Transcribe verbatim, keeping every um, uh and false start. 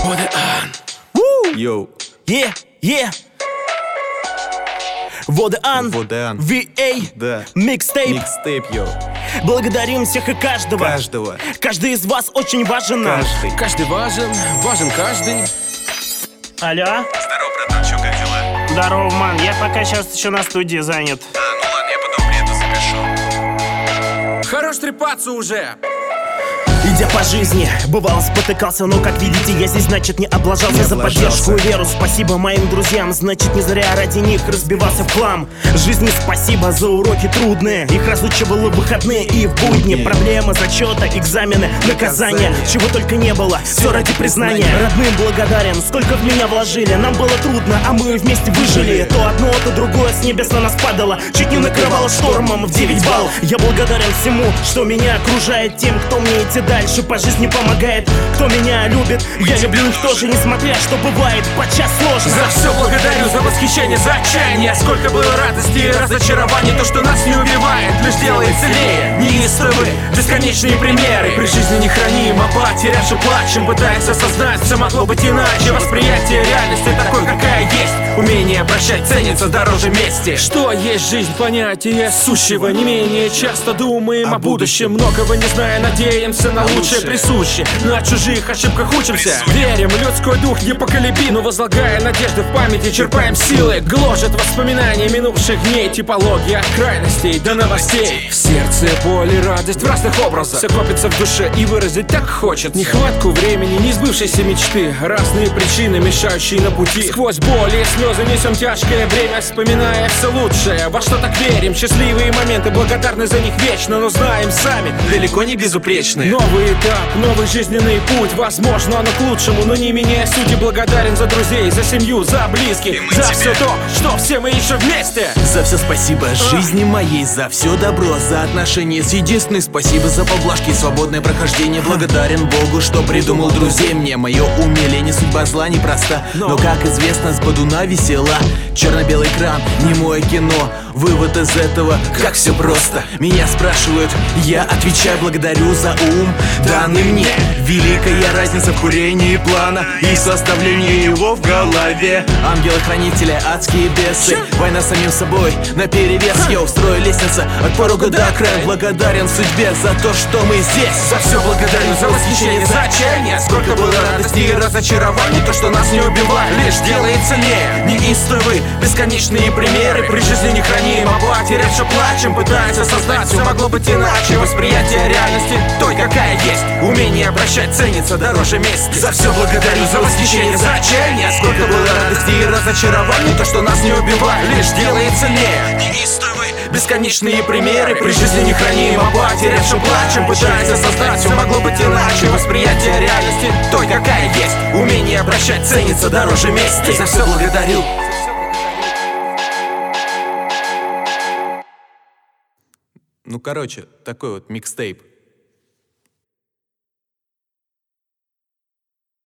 Водеан. Йоу. Е, е. Водеан. Водеан. ви эй. Да. Микстейп. Микстейп, йоу. Благодарим всех и каждого. Каждого. Каждый из вас очень важен нам. Каждый. Каждый важен, важен каждый. Алло. Здорово, братан, чё, как дела? Здорово, ман. Я пока сейчас еще на студии занят. А, ну ладно, я потом приеду, запишу. Хорош трепаться уже. Идя по жизни, бывало спотыкался, но, как видите, я здесь, значит, не облажался. Не за облажался. поддержку и веру. Спасибо моим друзьям, значит, не зря ради них разбивался в хлам. Жизни спасибо за уроки трудные, их разучивало в выходные и в будни. Будни. Проблемы, зачета, экзамены, наказания, Наказания. чего только не было, все ради признания. признания. Родным благодарен, сколько в меня вложили. Нам было трудно, а мы вместе выжили. То одно, то другое с небес на нас падало, чуть не накрывало штормом в девять баллов. Я благодарен всему, что меня окружает, тем, кто мне идти дальше по жизни помогает, кто меня любит. Я люблю их тоже, несмотря что бывает подчас сложно. За все благодарю, за восхищение, за отчаяние. Сколько было радости и разочарований. То, что нас не убивает, лишь делает сильнее. Неистовы, бесконечные примеры. При жизни не храним, а потерявши плачем. Пытаемся осознать, все могло быть иначе. Восприятие реальности такой, какая есть. Умение прощать ценится дороже мести. Что есть жизнь, понятие сущего. Не менее часто думаем о, О будущем. будущем. Многого не зная, надеемся на лучшее присуще. На чужих ошибках учимся. Верим, людской дух непоколебим. Но возлагая надежды в памяти, черпаем силы. Гложет воспоминания минувших дней. Типология от крайностей до новостей. В сердце боль и радость в разных образах. Все копится в душе и выразить так хочет. Нехватку времени, не сбывшиеся мечты. Разные причины, мешающие на пути. Сквозь боль и слезы несем тяжкое бремя, вспоминая все лучшее. Во что так верим, счастливые моменты, благодарны за них вечно. Но знаем сами, Далеко не безупречны. новый этап, новый жизненный путь. Возможно, оно к лучшему, но не меняя сути. Благодарен за друзей, за семью, за близких. И мы За тебе. все то, что все мы еще вместе. За все спасибо жизни моей, за все добро, за отношения с единственной. Спасибо за поблажки и свободное прохождение. Благодарен Богу, что придумал друзей мне. Мое умиление, судьба зла непроста, но, как известно, с бодуна весела. Черно-белый экран, немое кино. Вывод из этого, как все просто. Меня спрашивают, я отвечаю, благодарю за ум, данный мне. Великая разница в курении плана и составлении его в голове. Ангелы-хранители, адские бесы, война с самим собой наперевес. Я устрою лестница от порога до края. Благодарен судьбе за то, что мы здесь. За все благодарю, за восхищение, за отчаяние. Сколько было радости и разочарований. То, что нас не убивает, лишь делает сильнее. Неистовы, бесконечные примеры. При жизни не храним, а потерявши плачем. Пытаемся создать, все могло быть иначе. Восприятие реальности той, какая есть. Умение прощать ценится дороже мести. За все благодарю, за восхищение, за отчаяние. Сколько было радости и разочарований. То, что нас не убивает, лишь делает сильнее. Неистовы, бесконечные примеры. При жизни не храним, а потерявши плачем. Пытаемся создать, все могло быть иначе. Восприятие реальности той, какая есть. Умение прощать ценится дороже мести. За все благодарю. Ну, короче, такой вот микстейп.